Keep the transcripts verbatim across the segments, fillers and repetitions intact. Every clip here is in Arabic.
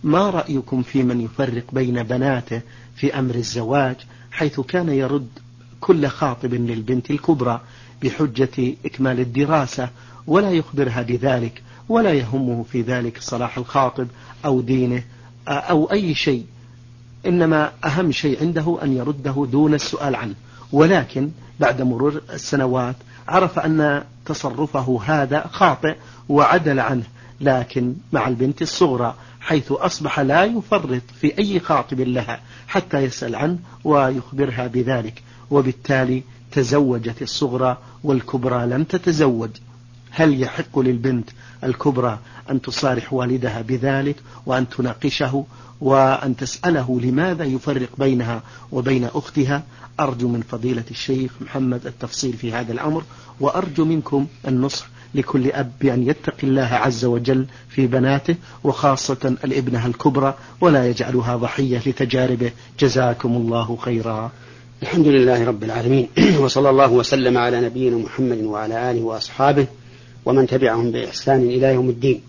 ما رأيكم في من يفرق بين بناته في أمر الزواج، حيث كان يرد كل خاطب للبنت الكبرى بحجة إكمال الدراسة ولا يخبرها بذلك، ولا يهمه في ذلك صلاح الخاطب أو دينه أو أي شيء، إنما أهم شيء عنده أن يرده دون السؤال عنه، ولكن بعد مرور السنوات عرف أن تصرفه هذا خاطئ وعدل عنه، لكن مع البنت الصغرى حيث أصبح لا يفرط في أي خاطب لها حتى يسأل عنه ويخبرها بذلك، وبالتالي تزوجت الصغرى والكبرى لم تتزوج. هل يحق للبنت الكبرى أن تصارح والدها بذلك وأن تناقشه وأن تسأله لماذا يفرق بينها وبين أختها؟ أرجو من فضيلة الشيخ محمد التفصيل في هذا الأمر، وأرجو منكم النصح لكل أب بأن يتقي الله عز وجل في بناته وخاصة الابنة الكبرى ولا يجعلها ضحية لتجاربه. جزاكم الله خيرا. الحمد لله رب العالمين، وصلى الله وسلم على نبينا محمد وعلى آله وأصحابه ومن تبعهم بإحسان إلى يوم الدين.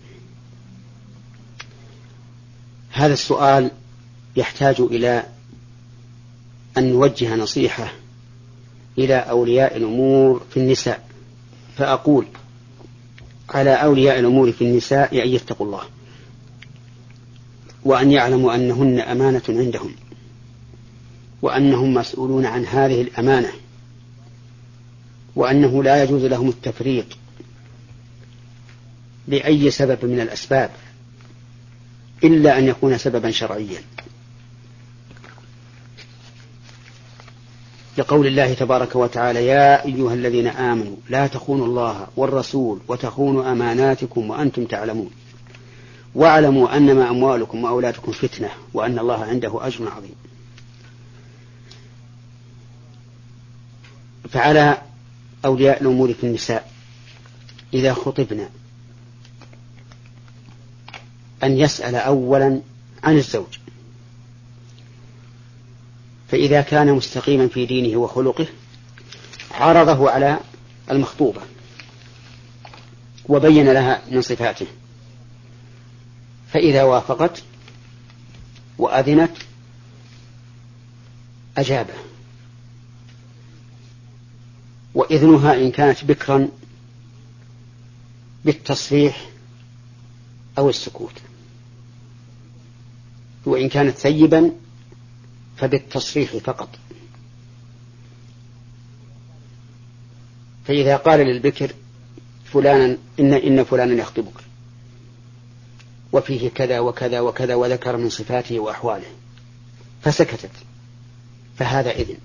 هذا السؤال يحتاج إلى أن نوجه نصيحة إلى أولياء الأمور في النساء، فأقول على أولياء الأمور في النساء أن يتقوا الله، وأن يعلموا أنهن أمانة عندهم، وأنهم مسؤولون عن هذه الأمانة، وأنه لا يجوز لهم التفريط لأي سبب من الأسباب إلا أن يكون سببا شرعيا، لقول الله تبارك وتعالى: يا أيها الذين آمنوا لا تخونوا الله والرسول وتخونوا أماناتكم وأنتم تعلمون واعلموا أنما أموالكم وأولادكم فتنة وأن الله عنده أجر عظيم. فعلى أولياء الأمور في النساء إذا خطبنا أن يسأل أولا عن الزوج، فإذا كان مستقيما في دينه وخلقه عرضه على المخطوبة وبين لها من صفاته، فإذا وافقت وأذنت أجابه، وإذنها إن كانت بكرا بالتصريح أو السكوت، وإن كانت ثيبا فبالتصريح فقط. فإذا قال للبكر فلانا إن, إن فلانا يخطبك وفيه كذا وكذا وكذا وذكر من صفاته وأحواله فسكتت فهذا إذن،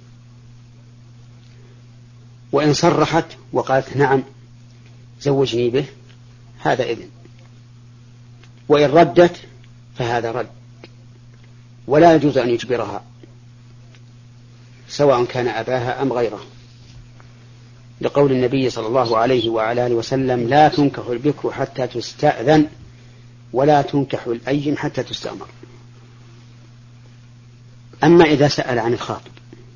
وإن صرحت وقالت نعم زوجني به هذا إذن، وإن ردت فهذا رد، ولا يجوز أن يجبرها سواء كان أباها أم غيره، لقول النبي صلى الله عليه وعلى آله وسلم: لا تنكح البكر حتى تستأذن ولا تنكح الأيم حتى تستأمر. أما إذا سأل عن الخاطب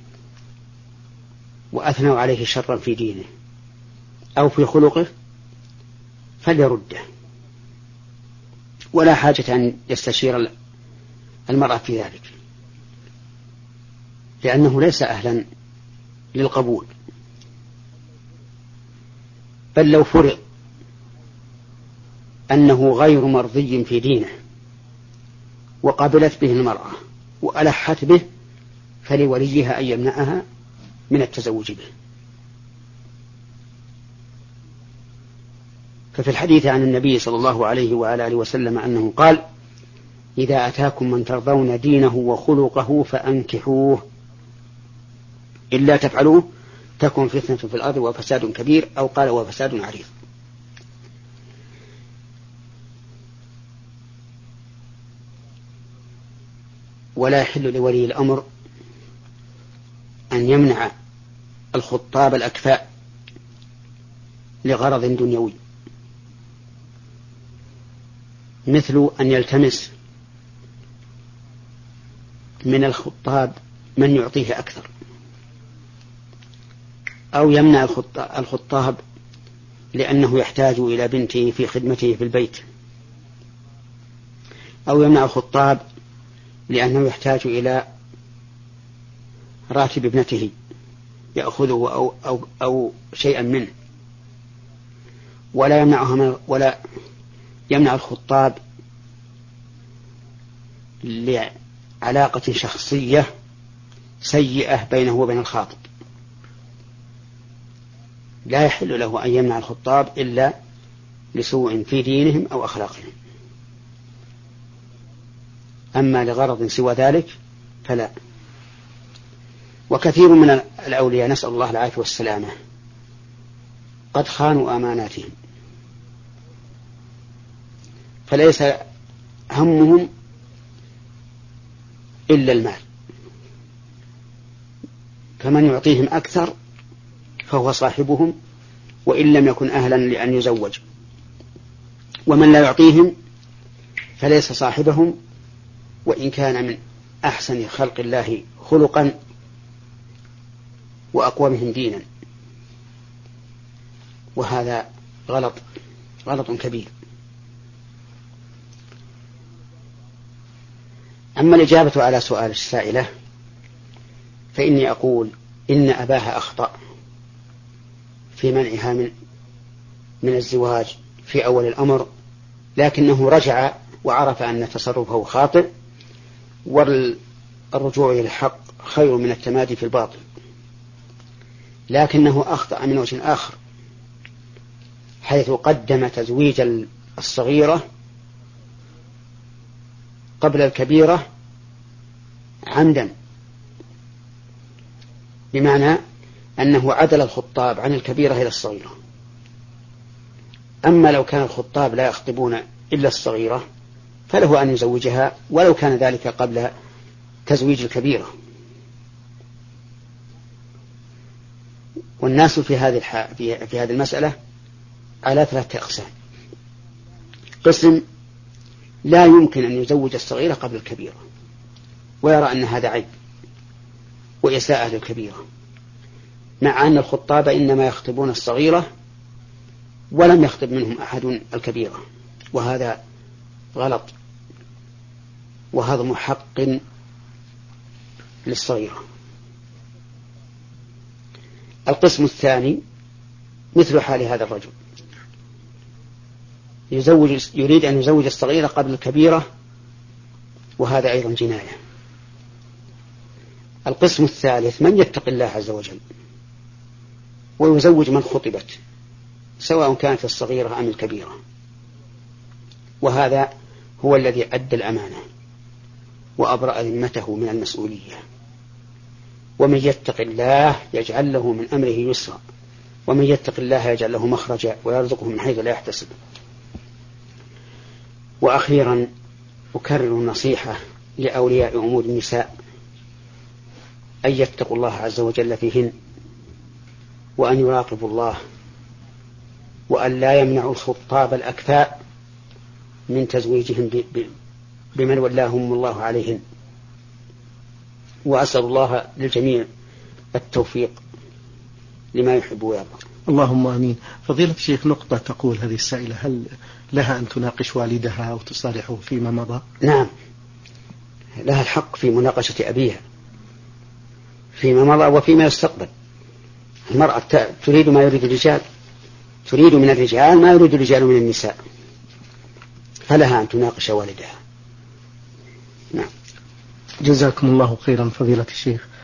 وأثنوا عليه شرا في دينه أو في خلقه فليرده، ولا حاجة أن يستشير المرأة في ذلك، لأنه ليس أهلا للقبول. بل لو فرض أنه غير مرضي في دينه وقبلت به المرأة وألحت به فلوليها أن يمنعها من التزوج به. ففي الحديث عن النبي صلى الله عليه وعلى آله وسلم أنه قال: إذا أتاكم من ترضون دينه وخلقه فأنكحوه، إلا تفعلوه تكن فتنة في الأرض وفساد كبير، أو قال وفساد عريض. ولا يحل لولي الأمر أن يمنع الخطاب الأكفاء لغرض دنيوي، مثل أن يلتمس من الخطاب من يعطيه أكثر، أو يمنع الخطاب لأنه يحتاج إلى بنته في خدمته في البيت، أو يمنع الخطاب لأنه يحتاج إلى راتب ابنته يأخذه أو, أو, أو شيئا منه، ولا يمنعها من ولا يمنع الخطاب لعلاقة شخصية سيئة بينه وبين الخاطب. لا يحل له أن يمنع الخطاب إلا لسوء في دينهم أو أخلاقهم، أما لغرض سوى ذلك فلا. وكثير من الأولياء نسأل الله العافية والسلامة قد خانوا أماناتهم، فليس همهم إلا المال، فمن يعطيهم أكثر فهو صاحبهم وإن لم يكن أهلا لأن يزوج، ومن لا يعطيهم فليس صاحبهم وإن كان من أحسن خلق الله خلقا وأقومهم دينا، وهذا غلط غلط كبير. أما الإجابة على سؤال السائلة فإني أقول إن أباها أخطأ في منعها من من الزواج في أول الأمر، لكنه رجع وعرف أن تصرفه خاطئ، والرجوع إلى الحق خير من التمادي في الباطل. لكنه أخطأ من وجه آخر، حيث قدم تزويج الصغيرة قبل الكبيرة عمدا، بمعنى أنه عدل الخطاب عن الكبيرة إلى الصغيرة. أما لو كان الخطاب لا يخطبون إلا الصغيرة فله أن يزوجها ولو كان ذلك قبل تزويج الكبيرة. والناس في هذه الح... في... في هذه المسألة على ثلاثة أقسام. قسم لا يمكن أن يزوج الصغيرة قبل الكبيرة ويرى أن هذا عيب وإساءة للكبيرة، مع أن الخطاب إنما يخطبون الصغيرة ولم يخطب منهم أحد الكبيرة، وهذا غلط وهذا حق للصغيرة. القسم الثاني مثل حال هذا الرجل، يزوج يريد أن يزوج الصغيرة قبل الكبيرة، وهذا أيضا جناية. القسم الثالث من يتق الله عز وجل ويزوج من خطبت سواء كانت الصغيرة أم الكبيرة، وهذا هو الذي أدى الأمانة وأبرأ ذمته من المسؤولية. ومن يتق الله يجعل له من أمره يسرا، ومن يتق الله يجعل له مخرجا ويرزقه من حيث لا يحتسب. وأخيرا أكرر النصيحة لأولياء أمور النساء أن يتقوا الله عز وجل فيهن، وأن يراقبوا الله، وأن لا يمنعوا الخطاب الأكفاء من تزويجهم بمن ولاهم الله عليهن. وأسأل الله للجميع التوفيق لما يحب ويرضى. اللهم آمين. فضيلة الشيخ، نقطة تقول هذه السائلة، هل لها أن تناقش والدها أو تصالحه فيما مضى؟ نعم، لها الحق في مناقشة أبيها فيما مضى وفيما يستقبل. المرأة تريد ما يريد الرجال، تريد من الرجال ما يريد الرجال من النساء، فلها أن تناقش والدها. نعم. جزاكم الله خيرا فضيلة الشيخ.